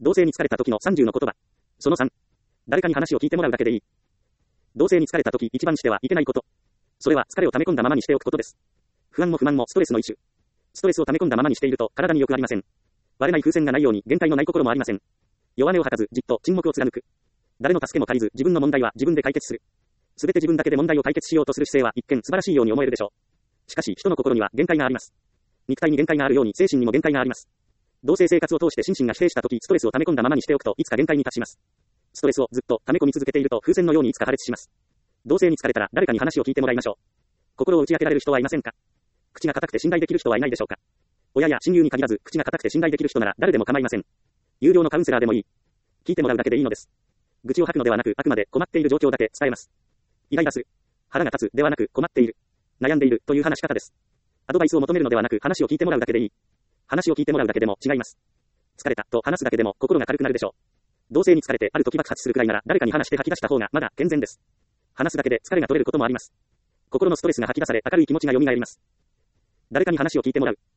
同性に疲れた時の30の言葉。その3。誰かに話を聞いてもらうだけでいい。同性に疲れた時一番してはいけないこと。それは疲れを溜め込んだままにしておくことです。不安もストレスの一種。ストレスを溜め込んだままにしていると体によくありません。割れない風船がないように限界のない心もありません。弱音を吐かずじっと沈黙を貫く。誰の助けも借りず自分の問題は自分で解決する。すべて自分だけで問題を解決しようとする姿勢は一見素晴らしいように思えるでしょう。しかし人の心には限界があります。肉体に限界があるように精神にも限界があります。同性生活を通して心身が疲弊した時ストレスを溜め込んだままにしておくといつか限界に達します。ストレスをずっと溜め込み続けていると風船のようにいつか破裂します。同性に疲れたら誰かに話を聞いてもらいましょう。心を打ち明けられる人はいませんか？口が硬くて信頼できる人はいないでしょうか？親や親友に限らず口が硬くて信頼できる人なら誰でも構いません。有料のカウンセラーでもいい。聞いてもらうだけでいいのです。愚痴を吐くのではなくあくまで困っている状況だけ伝えます。イライラする。腹が立つではなく困っている。悩んでいるという話し方です。アドバイスを求めるのではなく話を聞いてもらうだけでいい。話を聞いてもらうだけでも違います。疲れたと話すだけでも心が軽くなるでしょう。同性に疲れてある時爆発するくらいなら誰かに話して吐き出した方がまだ健全です。話すだけで疲れが取れることもあります。心のストレスが吐き出され明るい気持ちが蘇ります。誰かに話を聞いてもらう。